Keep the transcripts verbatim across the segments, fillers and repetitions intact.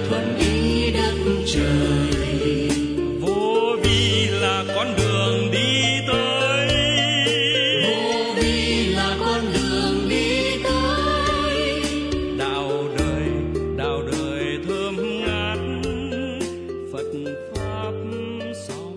thuần ý đất trời. Vô vi là con đường đi tới, Vô vi là con đường đi tới. đạo đời, đạo đời thơm ngát, Phật pháp song.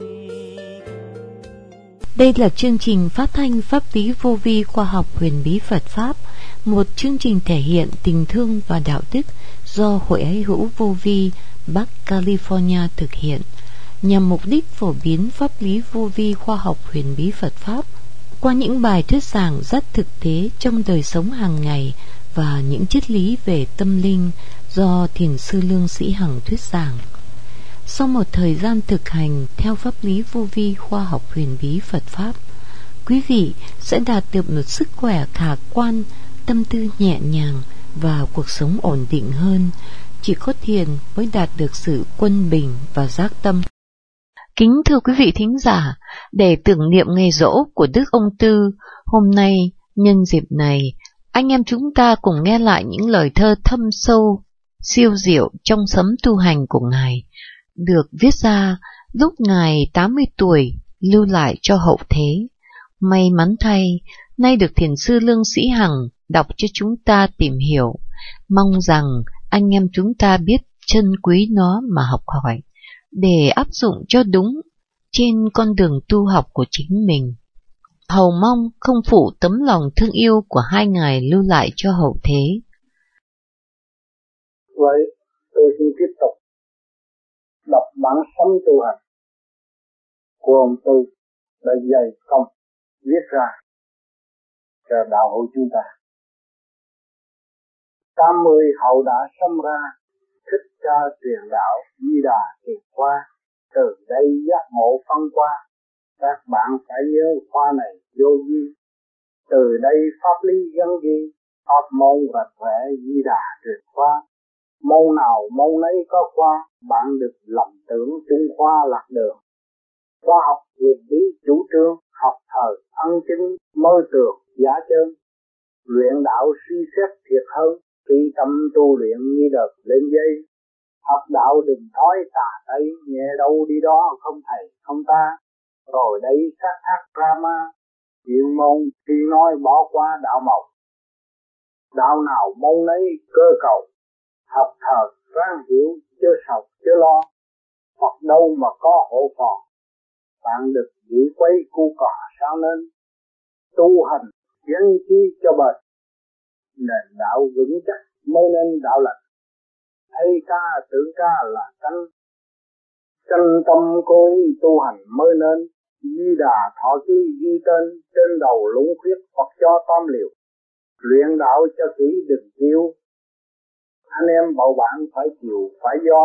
Đây là chương trình phát thanh pháp lý vô vi khoa học huyền bí Phật Pháp, một chương trình thể hiện tình thương và đạo đức do Hội Ái hữu Vô vi Bắc California thực hiện, nhằm mục đích phổ biến pháp lý vô vi khoa học huyền bí Phật Pháp qua những bài thuyết giảng rất thực tế trong đời sống hàng ngày và những triết lý về tâm linh do Thiền sư Lương Sĩ Hằng thuyết giảng. Sau một thời gian thực hành theo pháp lý vô vi khoa học huyền bí Phật Pháp, quý vị sẽ đạt được một sức khỏe khả quan, tâm tư nhẹ nhàng và cuộc sống ổn định hơn. Chỉ có thiền mới đạt được sự quân bình và giác tâm. Kính thưa quý vị thính giả, để tưởng niệm ngày giỗ của Đức Ông Tư, hôm nay nhân dịp này, anh em chúng ta cùng nghe lại những lời thơ thâm sâu, siêu diệu trong sấm tu hành của Ngài, được viết ra lúc Ngài tám mươi tuổi lưu lại cho hậu thế. May mắn thay, nay được Thiền sư Lương Sĩ Hằng đọc cho chúng ta tìm hiểu. Mong rằng anh em chúng ta biết trân quý nó mà học hỏi, để áp dụng cho đúng trên con đường tu học của chính mình. Hầu mong không phụ tấm lòng thương yêu của hai ngài lưu lại cho hậu thế. Vậy tôi xin tiếp tục đọc bản sống tu hành của ông Tư đã dày công viết ra cho đạo hữu chúng ta. Tám mươi hậu đã sinh ra, thích ca truyền đạo, Di Đà truyền qua, từ đây giác ngộ phân qua. Các bạn phải nhớ khoa này vô vi, từ đây pháp lý gắn ghi, pháp môn rạch rẽ Di Đà truyền qua. Môn nào môn ấy có qua, bạn được lầm tưởng Trung Khoa lạc đường. Khoa học huyền bí chủ trương, học thời ân chính, mơ tưởng giả chân. Luyện đạo suy xét thiệt hơn, khi tâm tu luyện như đợt lên dây. Học đạo đừng thói tà tây, nhẹ đâu đi đó không thầy không ta. Rồi đây sát thác drama, chuyên môn khi nói bỏ qua đạo mộc. Đạo nào môn ấy cơ cầu, học thờ ráng hiểu chớ sầu chớ lo. Hoặc đâu mà có hộ phò, bạn được chỉ quấy cu cỏ sao nên. Tu hành kiến chi cho bền, nền đạo vững chắc mới nên đạo lành. Hay ca tưởng ca là canh, chân tâm cố ý tu hành mới nên. Di Đà thọ ký ghi tên, trên đầu lũng khuyết hoặc cho tam liều. Luyện đạo cho kỹ đừng chịu, anh em bầu bạn phải chịu phải do.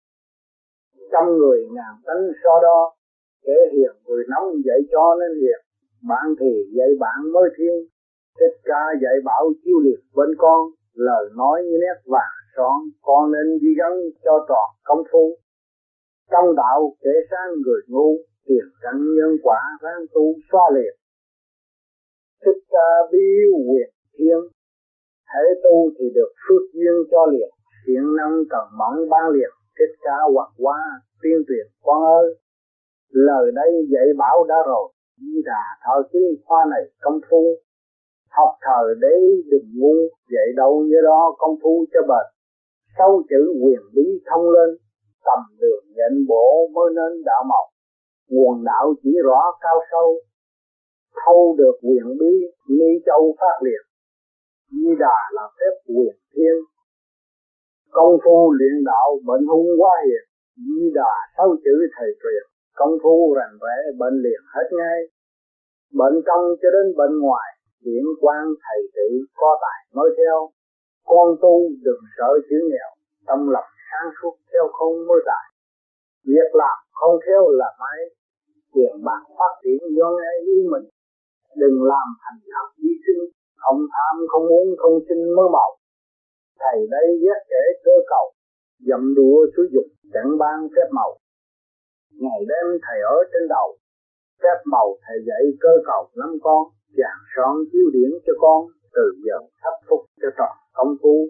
Trăm người ngàn tánh so đo, kẻ hiền người nóng dạy cho nên hiền. Bạn thì dạy bạn mới thiên, Thích Ca dạy bảo chiêu liệt bên con. Lời nói như nét vàng son, con nên ghi gắn cho tròn công phu. Trong đạo kẻ sang người ngu, tiền căn nhân quả ráng tu xoa liệt. Thích Ca biêu quyền thiên, hãy tu thì được phước duyên cho liền. Thiện năng cần mẫn ban liền, Thích Ca hoặc qua tuyên truyền con ơi. Lời đây dạy bảo đã rồi, Di Đà thọ ký khoa này công phu. Học thời đấy đừng ngu, dạy đâu như đó công phu cho bền. Sâu chữ quyền bí thông lên, tầm đường nhận bổ mới nên đạo mộc. Nguồn đạo chỉ rõ cao sâu, thâu được quyền bí, ni châu phát liệt. Di Đà là phép quyền thiên, công phu luyện đạo bệnh hung quá hiền. Di Đà sáu chữ thầy truyền, công phu rành rẽ bệnh liền hết ngay. Bệnh trong cho đến bệnh ngoài, hiện quan thầy tự có tài nói theo. Con tu đừng sợ chữ nghèo, tâm lập sáng suốt theo không mới tài. Việc làm không theo là máy, tiền bạc phát triển do ngay ý mình. Đừng làm thành thật hy sinh, không tham không muốn không xin mơ mộng. Thầy đây ghét kẻ cơ cầu, dậm đùa sử dụng chẳng ban phép màu. Ngày đêm thầy ở trên đầu, phép màu thầy dạy cơ cầu năm con. Chàng son chiếu điển cho con, từ giờ thắp phúc cho tròn công phu.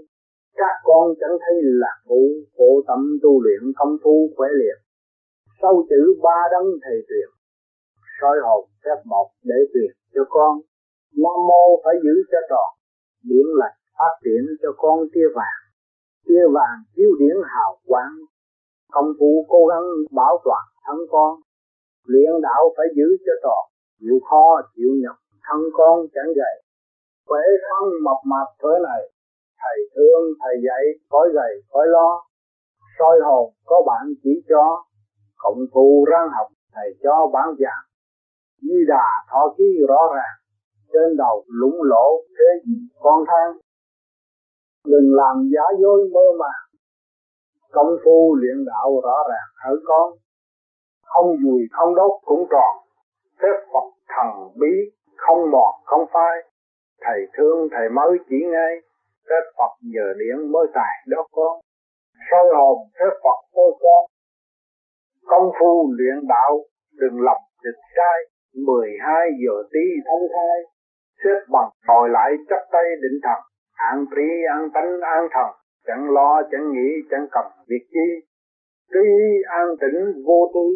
Các con chẳng thấy là phụ khổ tâm tu luyện công phu khỏe liệt, sâu chữ ba đấng thầy truyền, soi hồn phép một để truyền cho con. Nam mô phải giữ cho tròn, điển lành phát triển cho con tia vàng, tia vàng chiếu điển hào quang. Công phu cố gắng bảo toàn thân con, luyện đạo phải giữ cho tròn, chịu khó chịu nhọc thân con chẳng dậy, khỏe khoắn mập mạp thế này. Thầy thương thầy dạy cõi gầy cõi lo, soi hồn có bạn chỉ cho, cộng thù răng học thầy cho bán vàng. Di Đà thọ ký rõ ràng, trên đầu lũng lỗ thế gì con than. Đừng làm giả dối mơ màng, công phu luyện đạo rõ ràng ở con. Không dùi không đốt cũng tròn, phép Phật thần bí không mòn không phai. Thầy thương thầy mới chỉ ngay, phép Phật giờ điển mới tài đó con. Soi hồn phép Phật tôi con. Công phu luyện đạo đừng lầm địch sai, mười hai giờ tí thông thai. Xếp bằng ngồi lại chắp tay định thần, an trí an tánh an thần, chẳng lo chẳng nghĩ chẳng cầm việc chi. Trí an tĩnh vô tư,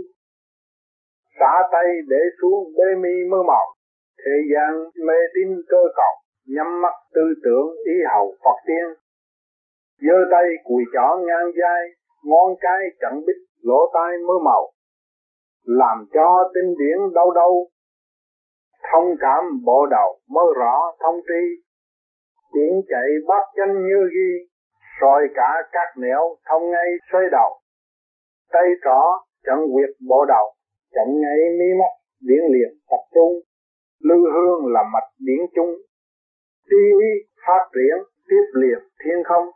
xả tay để xuống bê mi mơ màu. Thế gian mê tín cơ cầu, nhắm mắt tư tưởng ý hầu Phật tiên. Giơ tay cùi chỏ ngang vai, ngón cái chẳng biết lỗ tai mơ màu. Làm cho tinh điển đâu đâu, thông cảm bộ đầu mới rõ thông tri. Điển chạy bát chánh như ghi, soi cả các nẻo thông ngay xoay đầu. Tay trỏ chẳng quyệt bộ đầu, chẳng ngay mi mắt điển liền tập trung. Lư hương là mạch điển chung, tri ý phát triển tiếp liền thiên không.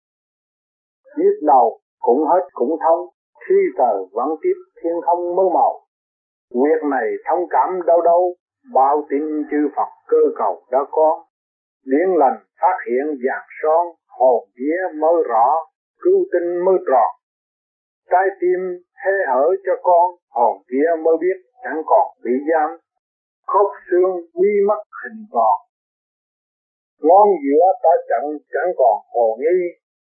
Giết đầu cũng hết cũng thông, khi tờ vẫn tiếp thiên không mơ màu. Việc này thông cảm đâu đâu, bao tin chư Phật cơ cầu đã có. Điển lành phát hiện vàng son, hồn vía mới rõ, cứu tinh mới tròn. Trái tim hé hở cho con, hồn vía mới biết chẳng còn bị giam. Khớp xương quy mắt hình tròn, ngón giữa ta chẳng chẳng còn hồ nghi.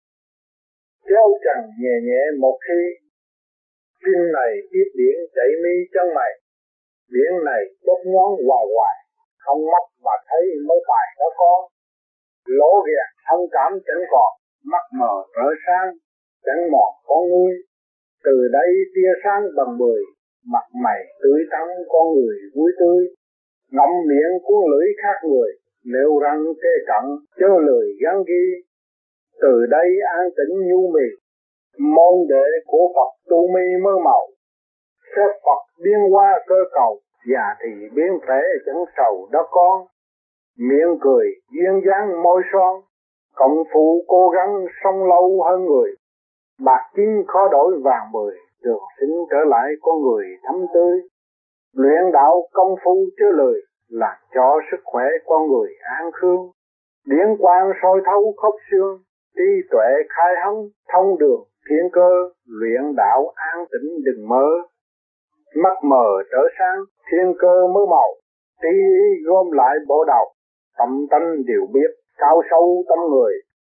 Kéo trần nhẹ nhẹ một khi, tim này tiếp điển chạy mi chân mày. Điển này đốt ngón hoài hoài, không mắt mà thấy mới tài đó con. Lỗ ghẹt thông cảm chẳng còn, mắt mờ trở sáng, chẳng mòn con ngươi. Từ đây tia sáng bằng mười, mặt mày tươi tắn con người vui tươi. Ngậm miệng cuốn lưỡi khác người, nếu răng kê cận chớ lời gắn ghi. Từ đây an tĩnh nhu mì, môn đệ của Phật tu mi mơ màu. Phép Phật biến hóa cơ cầu, già thì biến thể chẳng sầu đó con. Miệng cười duyên dáng môi son, cộng phụ cố gắng sống lâu hơn người. Bạc chín khó đổi vàng mười, được xin trở lại con người thấm tươi. Luyện đạo công phu chớ lời, làm cho sức khỏe con người an khương. Điển quang soi thấu khớp xương, trí tuệ khai hống thông đường thiên cơ. Luyện đạo an tĩnh đừng mơ, mắt mờ trở sáng thiên cơ mới màu. Trí ý gom lại bộ đầu, tâm tánh đều biết cao sâu tâm người.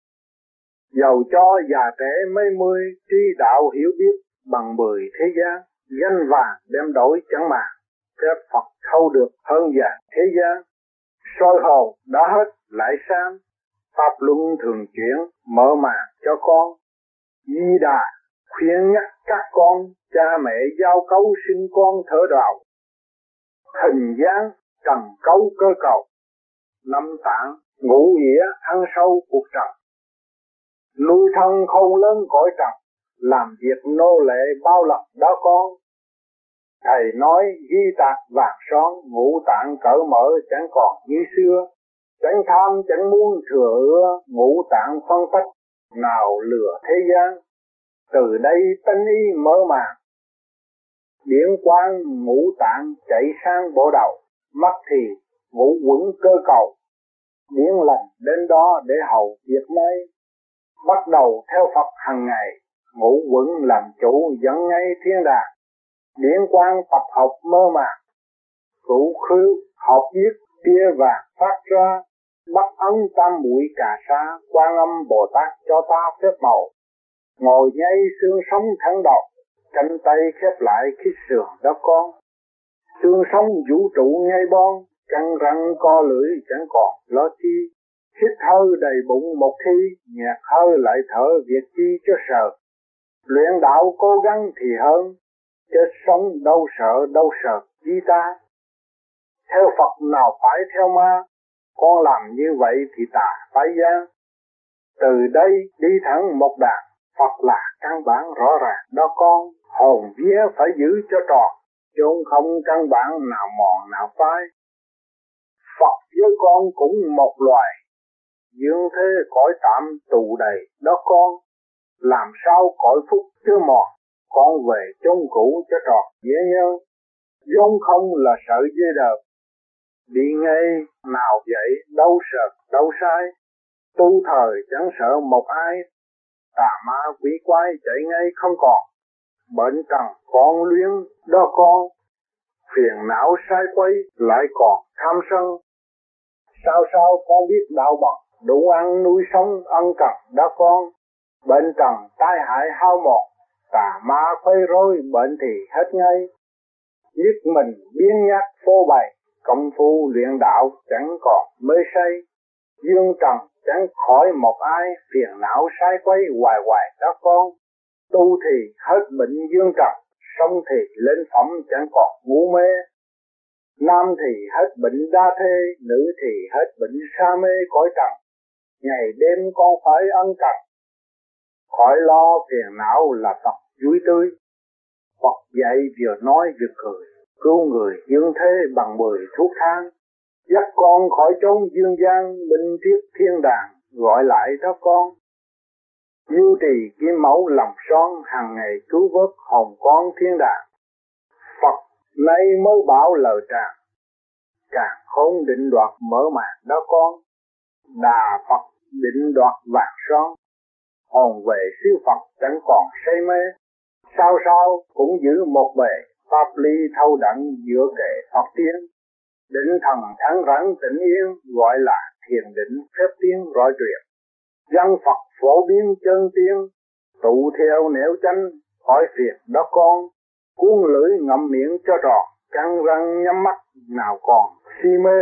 Dầu cho già trẻ mấy mươi, trí đạo hiểu biết bằng mười thế gian. Danh vàng đem đổi chẳng màng, phép Phật thâu được hơn vàng thế gian. Soi hồn đã hết lại sang, pháp luân thường chuyển mở màn cho con. Di Đà khuyên nhắc các con, cha mẹ giao cấu sinh con thở đạo. Hình dáng trần cấu cơ cầu, năm tạng ngũ nghĩa ăn sâu cuộc trần. Nuôi thân khôn lớn cõi trần, làm việc nô lệ bao lần đó con. Thầy nói ghi tạc vàng son, ngũ tạng cởi mở chẳng còn như xưa. Chẳng tham chẳng muốn thừa ưa, ngũ tạng phân tách, nào lừa thế gian. Từ đây tân ý mở màn, điển quang ngũ tạng chạy sang bộ đầu. Mắt thì ngũ quẩn cơ cầu, điển lành đến đó để hầu việc nay. Bắt đầu theo Phật hàng ngày, ngũ quẩn làm chủ dẫn ngay thiên đàng. Điển quang tập học mơ màng, cửu khứ học viết tia vàng phát ra. Bắc ấn tam muội cà sa, Quan Âm Bồ Tát cho ta phép màu. Ngồi nháy xương sống thẳng đầu, cánh tay khép lại khít sườn đó con. Xương sống vũ trụ ngay bon, căng răng co lưỡi chẳng còn lo chi. Hít hơi đầy bụng một khi, nhạt hơi lại thở việc chi cho sợ. Luyện đạo cố gắng thì hơn, chết sống đâu sợ đâu sợ chi ta. Theo Phật nào phải theo ma, con làm như vậy thì tà phải gian. Từ đây đi thẳng một đàn, Phật là căn bản rõ ràng đó con. Hồn vía phải giữ cho tròn, chốn không căn bản nào mòn nào phai. Phật với con cũng một loài, dương thế cõi tạm tù đầy đó con. Làm sao cõi phúc chưa mòn, con về chốn cũ cho tròn dễ nhớ. Vốn không là sợi dây đờm, đi ngay nào vậy đâu sợ đâu sai. Tu thời chẳng sợ một ai, tà ma quỷ quái chạy ngay không còn. Bệnh trần con luyến đó con, phiền não sai quấy lại còn tham sân. Sao sao con biết đạo bằng, đủ ăn nuôi sống ân cần đó con. Bệnh trần tai hại hao mòn, tà ma quấy rối bệnh thì hết ngay. Nhất mình biến nhát phô bày, công phu luyện đạo chẳng còn mê say. Dương trần chẳng khỏi một ai, phiền não sai quấy hoài hoài đó con. Tu thì hết bệnh dương trần, sống thì lên phẩm chẳng còn ngu mê. Nam thì hết bệnh đa thê, nữ thì hết bệnh sa mê cõi trần. Ngày đêm con phải ân cần, khỏi lo phiền não là Phật vui tươi. Phật dạy vừa nói vừa cười, cứu người dương thế bằng mười thuốc thang. Dắt con khỏi chốn dương gian, minh triết thiên đàng, gọi lại đó con. Duy trì kim mẫu lòng son, hàng ngày cứu vớt hồn con thiên đàng. Phật nay mới bảo lời tràng, càng khôn định đoạt mở màn đó con. Đà Phật định đoạt vàng son, hồn về siêu Phật chẳng còn say mê. Sao sao cũng giữ một bề, pháp lý thâu đẳng giữa kệ Phật tiên. Định thần thắng rắn tĩnh yên, gọi là thiền định phép tiên rõ truyền. Dân Phật phổ biến chân tiên, tụ theo nẻo chánh khỏi phiền đó con. Cuốn lưỡi ngậm miệng cho tròn, căng răng nhắm mắt nào còn si mê.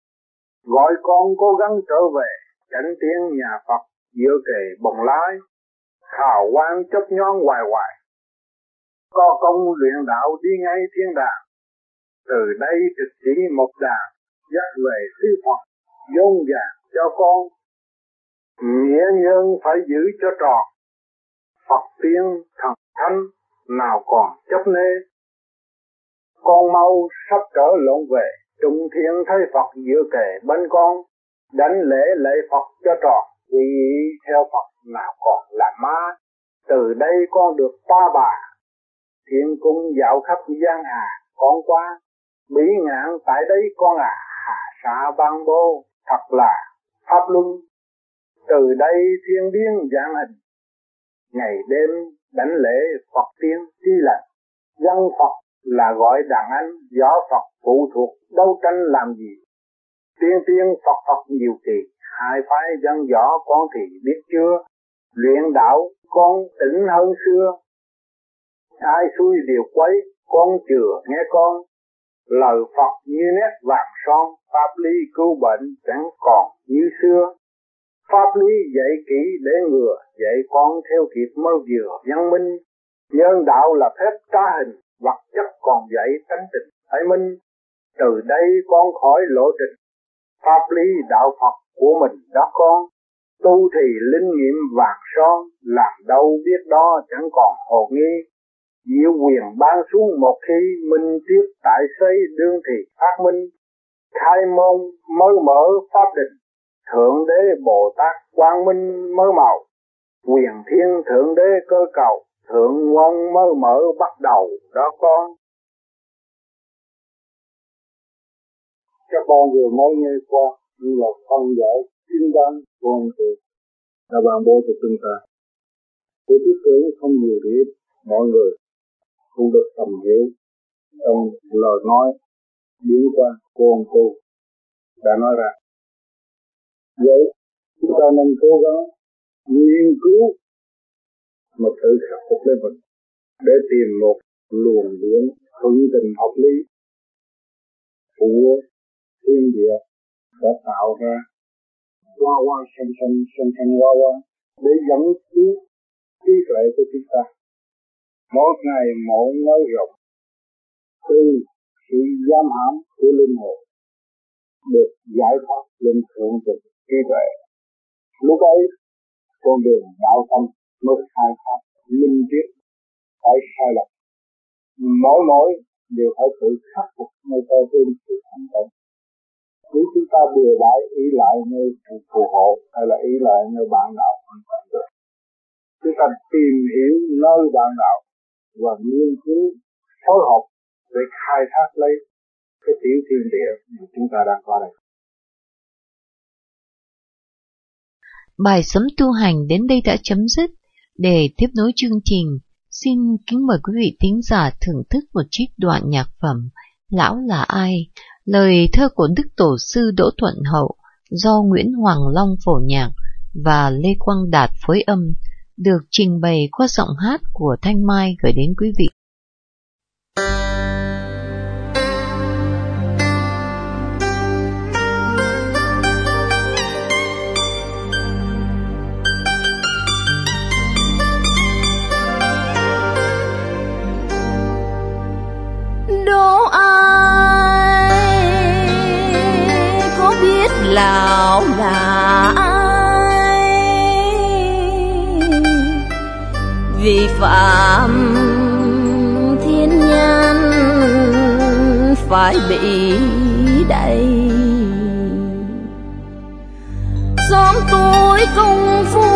Gọi con cố gắng trở về, chánh tiên nhà Phật giữa kề bồng lai. Hào quang chớp nhón hoài hoài, có công luyện đạo đi ngay thiên đàng. Từ đây trực chỉ một đàn, dắt về sư Phật vốn vàng cho con. Nghĩa nhân phải giữ cho tròn, Phật tiên thần thánh nào còn chấp nê. Con mau sắp trở lộn về, trung thiên thấy Phật giữa kề bên con. Đánh lễ lễ Phật cho tròn, quy y theo Phật nào còn là ma. Từ đây con được ta bà, thiên cung dạo khắp giang hà con qua. Bỉ ngạn tại đây con à, hà xạ ban bô, thật là pháp luân. Từ đây thiên biến dạng hình, ngày đêm đánh lễ Phật tiên chi lành. Dân Phật là gọi đàn anh, võ Phật phụ thuộc đấu tranh làm gì. Tiên tiên Phật Phật nhiều kỳ, hai phái dân võ con thì biết chưa. Luyện đạo con tỉnh hơn xưa, ai xui điều quấy con chừa nghe con. Lời Phật như nét vàng son, pháp lý cứu bệnh chẳng còn như xưa. Pháp lý dạy kỹ để ngừa, dạy con theo kịp mới vừa văn minh. Nhân đạo là phép trá hình, vật chất còn dạy tánh tình phải minh. Từ đây con khỏi lộ trình, pháp lý đạo Phật của mình đó con. Tu thì linh nghiệm vàng son, làm đâu biết đó chẳng còn hồ nghi. Diệu quyền ban xuống một khi, minh triết tại xây đương thì phát minh. Khai môn mới mở pháp định, Thượng Đế Bồ Tát Quang Minh mới màu. Quyền thiên Thượng Đế cơ cầu, Thượng Ngoan mới mở bắt đầu đó con. Các con vừa mới nghe qua như là phân giải chính đáng của ông Thầy là bàn bố cho chúng ta. Với thiết kế không nhiều để mọi người cũng được tầm hiểu trong lời nói biến qua của ông Thầy đã nói ra. Vậy chúng ta nên cố gắng nghiên cứu mà tự khắc phục lên mình để tìm một luồng điển thuận tình hợp lý của thiên địa đã tạo ra hoa hoa xanh xanh xanh xanh hoa hoa để dẫn tiến trí tuệ của chúng ta mỗi ngày mỗi nói rộng từ sự giam hãm của linh hồn được giải thoát lên thượng tình trí tuệ. Lúc ấy con đường đạo tâm mới khai thác minh triết phải sai lầm, mỗi mỗi đều phải tự khắc phục mới có thêm sự thành công. Nếu chúng ta bừa bãi ý lại nơi phù hộ hay là ý lại nơi bạn đạo không thành được. Chúng ta tìm hiểu nơi bạn đạo và nghiên cứu phối hợp để khai thác lấy cái tiểu thiên địa mà chúng ta đang có đây. Bài sấm tu hành đến đây đã chấm dứt. Để tiếp nối chương trình, xin kính mời quý vị thính giả thưởng thức một trích đoạn nhạc phẩm Lão là ai, lời thơ của Đức Tổ sư Đỗ Thuận Hậu do Nguyễn Hoàng Long phổ nhạc và Lê Quang Đạt phối âm, được trình bày qua giọng hát của Thanh Mai gửi đến quý vị. Đố ai có biết lão là ai, vì phạm thiên nhân phải bị đày. Xóm tôi công phu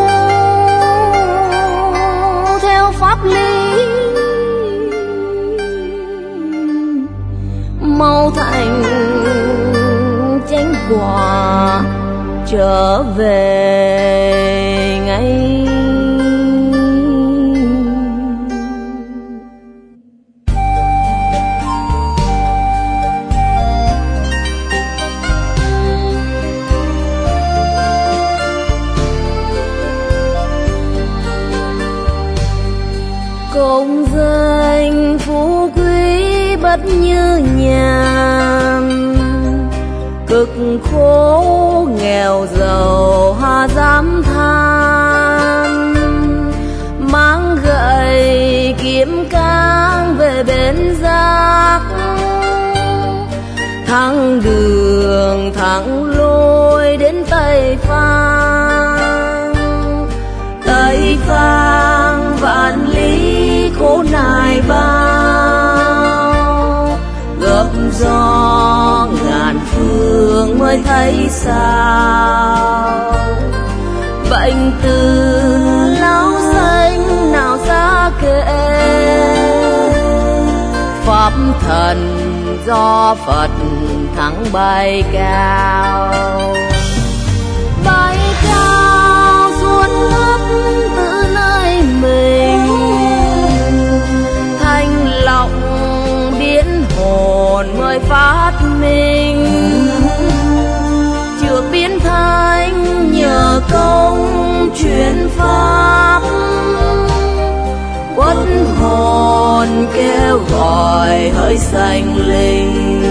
theo pháp lý, mau thành chánh quả trở về ngay. Công danh phú quý bất như nhàn, cực khổ nghèo giàu hà dám than. Mang gậy kiếm cang về bến giác, thẳng đường thẳng lối đến Tây Phang. Tây Phang vạn lý khổ nài bao, gấp gió ngàn phương mới thấy sao. Bệnh từ lão xanh nào xa kể, pháp thần do Phật thắng bay cao. Bay cao xuống ngất từ nơi mình, thanh lọc biến hồn mới phát minh. Chưa biến thanh nhờ công truyền pháp, quất hồn kêu gọi hỡi sanh linh.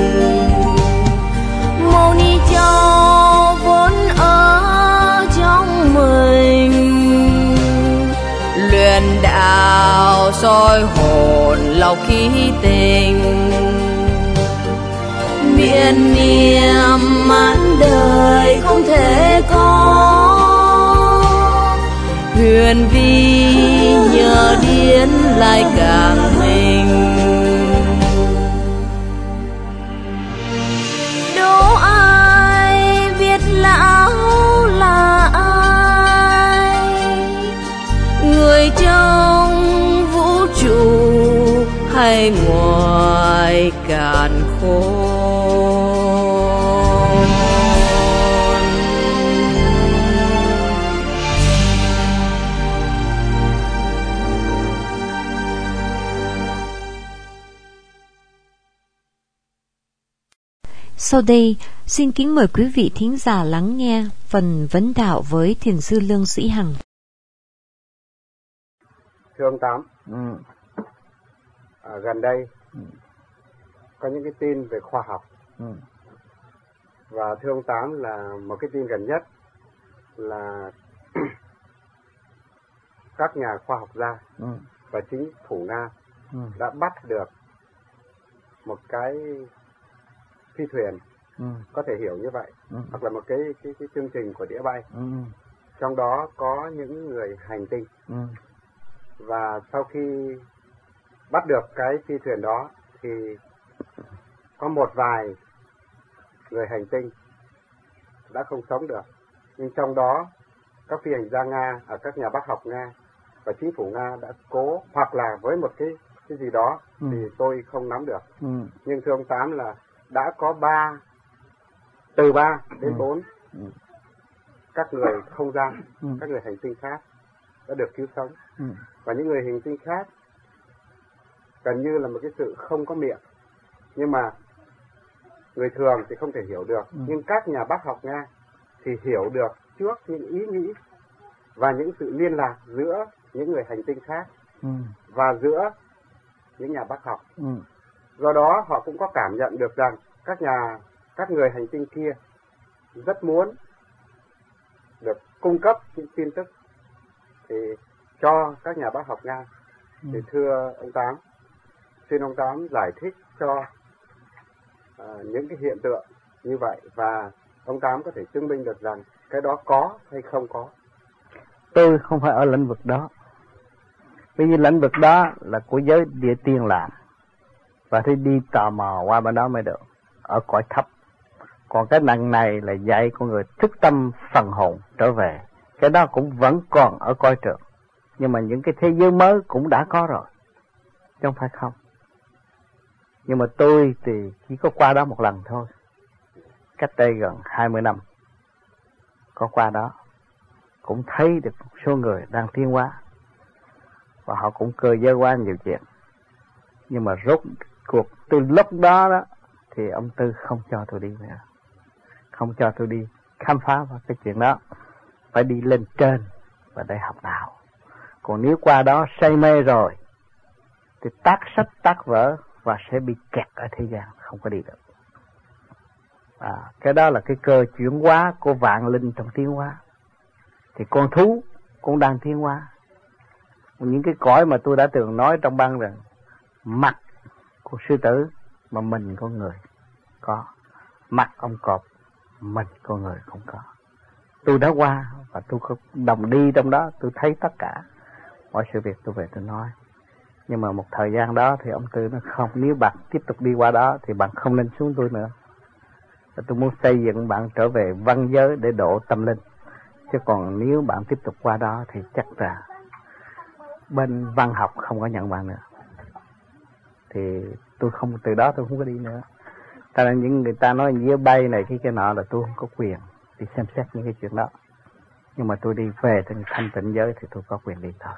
Mâu Ni Châu vốn ở trong mình, luyện đạo soi hồn lọc khí tình. Miên niệm mãn đời không thể có, huyền vi nhờ điển lại càng mình. Đố ai biết lão là ai, người trong vũ trụ hay ngoài càn khôn. Sau đây, xin kính mời quý vị thính giả lắng nghe phần vấn đạo với Thiền sư Lương Sĩ Hằng. Thưa ông Tám, ừ. à, gần đây ừ. có những cái tin về khoa học. Ừ. Và thưa ông Tám là một cái tin gần nhất là các nhà khoa học gia ừ. và chính phủ Nga ừ. đã bắt được một cái phi thuyền, ừ. có thể hiểu như vậy, ừ. hoặc là một cái, cái, cái chương trình của đĩa bay. ừ. Trong đó có những người hành tinh. ừ. Và sau khi bắt được cái phi thuyền đó thì có một vài người hành tinh đã không sống được. Nhưng trong đó các phi hành gia Nga, ở các nhà bác học Nga và chính phủ Nga đã cố, hoặc là với một cái cái gì đó ừ. thì tôi không nắm được. ừ. Nhưng thưa ông Tám là đã có ba, từ ba đến bốn ừ. ừ. các người không gian, ừ. các người hành tinh khác đã được cứu sống. ừ. Và những người hành tinh khác gần như là một cái sự không có miệng, nhưng mà người thường thì không thể hiểu được. ừ. Nhưng các nhà bác học Nga thì hiểu được trước những ý nghĩ và những sự liên lạc giữa những người hành tinh khác ừ. và giữa những nhà bác học. ừ. Do đó họ cũng có cảm nhận được rằng các nhà các người hành tinh kia rất muốn được cung cấp những tin tức thì cho các nhà bác học Nga. ừ. Thì thưa ông Tám, xin ông Tám giải thích cho uh, những cái hiện tượng như vậy, và ông Tám có thể chứng minh được rằng cái đó có hay không có. Tôi không phải ở lĩnh vực đó, bởi vì lĩnh vực đó là của giới địa tiên làm, và thì đi tò mò qua bên đó mới được, ở cõi thấp. Còn cái nặng này là dạy con người thức tâm phần hồn trở về, cái đó cũng vẫn còn ở cõi trường. Nhưng mà những cái thế giới mới cũng đã có rồi, chứ không phải không. Nhưng mà tôi thì chỉ có qua đó một lần thôi, cách đây gần hai mươi năm. Có qua đó, cũng thấy được một số người đang tiến hóa, và họ cũng cơ giới hóa nhiều chuyện. Nhưng mà rốt cuộc từ lúc đó đó thì ông Tư không cho tôi đi nữa, không cho tôi đi khám phá vào cái chuyện đó, phải đi lên trên và để học đạo. Còn nếu qua đó say mê rồi thì tác sách tác vở và sẽ bị kẹt ở thế gian, không có đi được. À, cái đó là cái cơ chuyển hóa của vạn linh trong tiến hóa. Thì con thú cũng đang tiến hóa. Những cái cõi mà tôi đã từng nói trong băng rằng mặt của sư tử mà mình con người có, mặt ông cọp mình con người không có. Tôi đã qua và tôi có đồng đi trong đó, tôi thấy tất cả mọi sự việc tôi về tôi nói. Nhưng mà một thời gian đó thì ông Tư nó không, nếu bạn tiếp tục đi qua đó thì bạn không nên xuống tôi nữa. Và tôi muốn xây dựng bạn trở về văn giới để độ tâm linh. Chứ còn nếu bạn tiếp tục qua đó thì chắc là bên văn học không có nhận bạn nữa. Thì tôi không, từ đó tôi không có đi nữa. Tại là những người ta nói giữa bay này cái cái nọ là tôi không có quyền đi xem xét những cái chuyện đó. Nhưng mà tôi đi về trên thanh tịnh giới thì tôi có quyền đi thôi.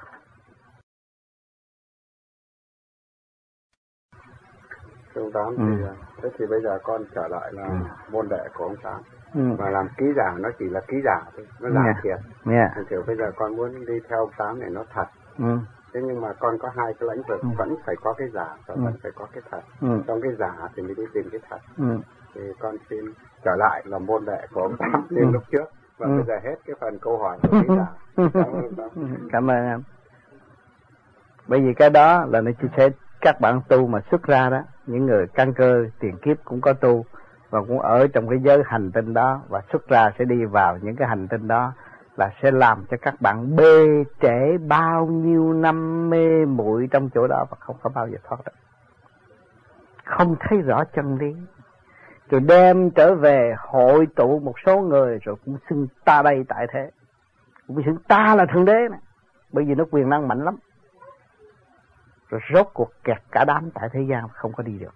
Thưa ông Tám, ừ. thì, thế thì bây giờ con trở lại là ừ. môn đệ của ông Tám. Ừ. Mà làm ký giả nó chỉ là ký giả thôi, nó giả yeah. thiệt. Yeah. Thành kiểu bây giờ con muốn đi theo ông Tám này nó thật. Ừ. Thế nhưng mà con có hai cái lĩnh vực, ừ. vẫn phải có cái giả và ừ. vẫn phải có cái thật. Ừ. Trong cái giả thì mới đi tìm cái thật. Ừ. Thì con xin trở lại là môn đệ của ông Tám như ừ. lúc trước. Và ừ. bây giờ hết cái phần câu hỏi của ký giả. Cảm ơn ông Tám. Cảm ơn em. Bởi vì cái đó là nó chỉ sẽ các bạn tu mà xuất ra đó, những người căn cơ tiền kiếp cũng có tu và cũng ở trong cái giới hành tinh đó, và xuất ra sẽ đi vào những cái hành tinh đó, là sẽ làm cho các bạn bê trễ bao nhiêu năm mê muội trong chỗ đó và không có bao giờ thoát được, không thấy rõ chân lý, rồi đem trở về hội tụ một số người rồi cũng xưng ta đây tại thế, cũng xưng ta là thượng đế này, bởi vì nó quyền năng mạnh lắm. Rồi rốt cuộc kẹt cả đám tại thế gian không có đi được.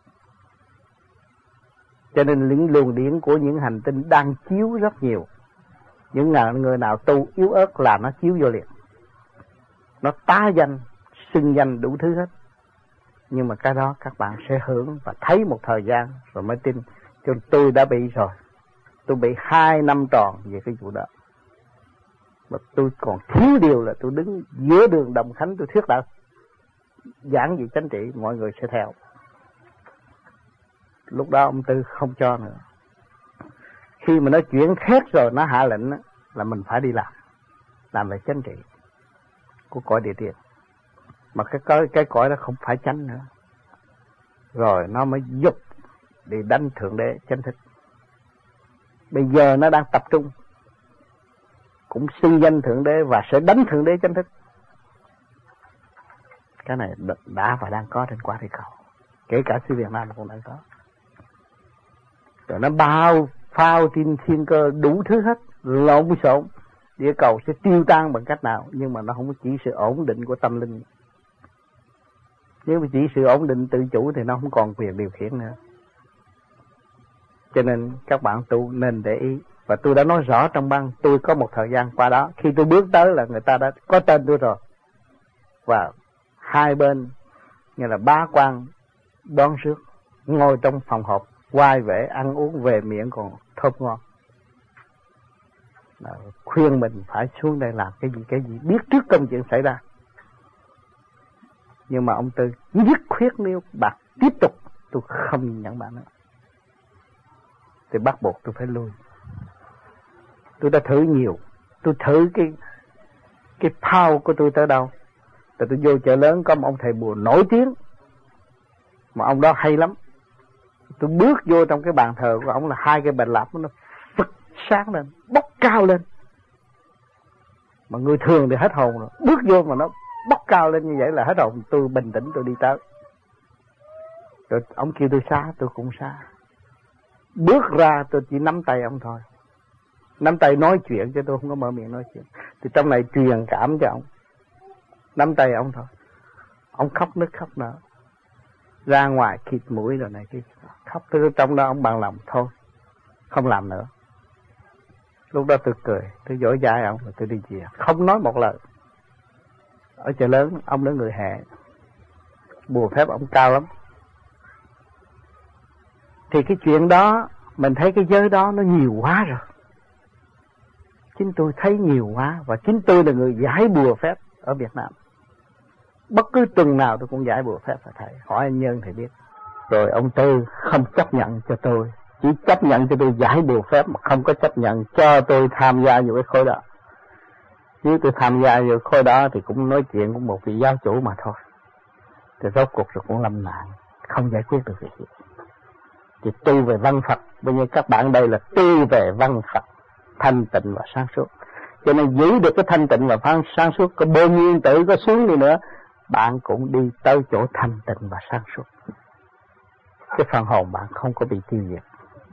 Cho nên những luồng điển của những hành tinh đang chiếu rất nhiều. Những người nào tu yếu ớt là nó chiếu vô liền, nó tá danh, xưng danh đủ thứ hết. Nhưng mà cái đó các bạn sẽ hưởng và thấy một thời gian rồi mới tin. Cho tôi đã bị rồi. Tôi bị hai năm tròn về cái vụ đó. Mà tôi còn thiếu điều là tôi đứng giữa đường Đồng Khánh, tôi thuyết đạo giảng gì chính trị, mọi người sẽ theo. Lúc đó ông Tư không cho nữa. Khi mà nó chuyển thét rồi, nó hạ lệnh đó, là mình phải đi làm. Làm về chính trị của cõi địa tiền. Mà cái, cái, cái cõi đó không phải chánh nữa. Rồi nó mới dục để đánh Thượng Đế chánh thức. Bây giờ nó đang tập trung, cũng xưng danh Thượng Đế và sẽ đánh Thượng Đế chánh thức. Cái này đã và đang có trên quả địa cầu. Kể cả xứ Việt Nam cũng đang có. Rồi nó bao phao tin thiên cơ đủ thứ hết, lộn xộn. Địa cầu sẽ tiêu tan bằng cách nào, nhưng mà nó không có chỉ sự ổn định của tâm linh. Nếu mà chỉ sự ổn định tự chủ thì nó không còn quyền điều khiển nữa. Cho nên các bạn tu nên để ý. Và tôi đã nói rõ trong băng, tôi có một thời gian qua đó, khi tôi bước tới là người ta đã có tên tôi rồi. Và hai bên như là bá quan đón rước, ngồi trong phòng họp, quay về ăn uống về miệng còn thơm ngon. Đó, khuyên mình phải xuống đây làm cái gì cái gì, biết trước công chuyện xảy ra. Nhưng mà ông Tư nhất quyết nếu bạn tiếp tục, tôi không nhận bạn nữa, thì bắt buộc tôi phải lui. Tôi đã thử nhiều, tôi thử cái cái power của tôi tới đâu. Rồi tôi vô chợ lớn có một ông thầy bùa nổi tiếng, mà ông đó hay lắm. Tôi bước vô trong cái bàn thờ của ông là hai cái bàn lạp nó phật sáng lên, bốc cao lên. Mà người thường thì hết hồn rồi, bước vô mà nó bốc cao lên như vậy là hết hồn. Tôi bình tĩnh tôi đi tới. Rồi ông kêu tôi xa, tôi cũng xa. Bước ra tôi chỉ nắm tay ông thôi. Nắm tay nói chuyện chứ tôi không có mở miệng nói chuyện. Thì trong này truyền cảm cho ông. Nắm tay ông thôi. Ông khóc nức khóc nở. Ra ngoài khịt mũi rồi này kia. Khóc từ trong đó ông bằng lòng thôi. Không làm nữa. Lúc đó tôi cười. Tôi dỗ dai ông rồi tôi đi về. Không nói một lời. Ở chợ lớn ông đó người Hệ. Bùa phép ông cao lắm. Thì cái chuyện đó mình thấy cái giới đó nó nhiều quá rồi. Chính tôi thấy nhiều quá. Và chính tôi là người giải bùa phép ở Việt Nam. Bất cứ tuần nào tôi cũng giải bùa phép phải thầy. Hỏi anh Nhân thì biết. Rồi ông Tư không chấp nhận cho tôi. Chỉ chấp nhận cho tôi giải bùa phép, mà không có chấp nhận cho tôi tham gia vào cái khối đó. Nếu tôi tham gia vào khối đó thì cũng nói chuyện của một vị giáo chủ mà thôi. Thì rốt cuộc rồi cũng lâm nạn, không giải quyết được việc gì. Thì tu về văn Phật, bây giờ các bạn đây là tu về văn Phật, thanh tịnh và sáng suốt. Cho nên giữ được cái thanh tịnh và sáng suốt, có bao nhiêu tử có xuống đi nữa, bạn cũng đi tới chỗ thanh tịnh và sáng suốt. Cái phần hồn bạn không có bị tiêu diệt.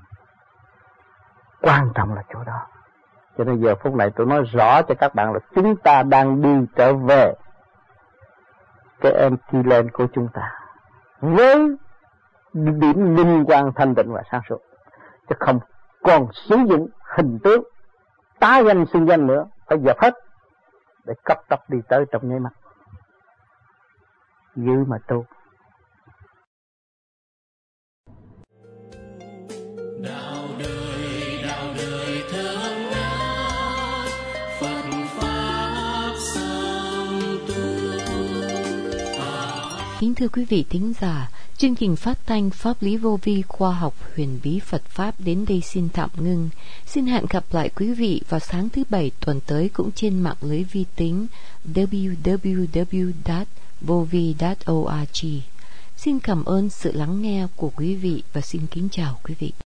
Quan trọng là chỗ đó. Cho nên giờ phút này tôi nói rõ cho các bạn là chúng ta đang đi trở về cái empty land của chúng ta, với điểm linh quan thanh tịnh và sáng suốt, chứ không còn sử dụng hình tướng tá danh xưng danh nữa, phải dẹp hết để cấp tốc đi tới trong nháy mắt. Giữ mà tu. Đạo đời, đạo đời thương ngát, Phật pháp song tu. Kính thưa quý vị thính giả, chương trình phát thanh Pháp lý vô vi khoa học huyền bí Phật Pháp đến đây xin tạm ngưng. Xin hẹn gặp lại quý vị vào sáng thứ Bảy tuần tới cũng trên mạng lưới vi tính w w w chấm vovi chấm org. Xin cảm ơn sự lắng nghe của quý vị và xin kính chào quý vị.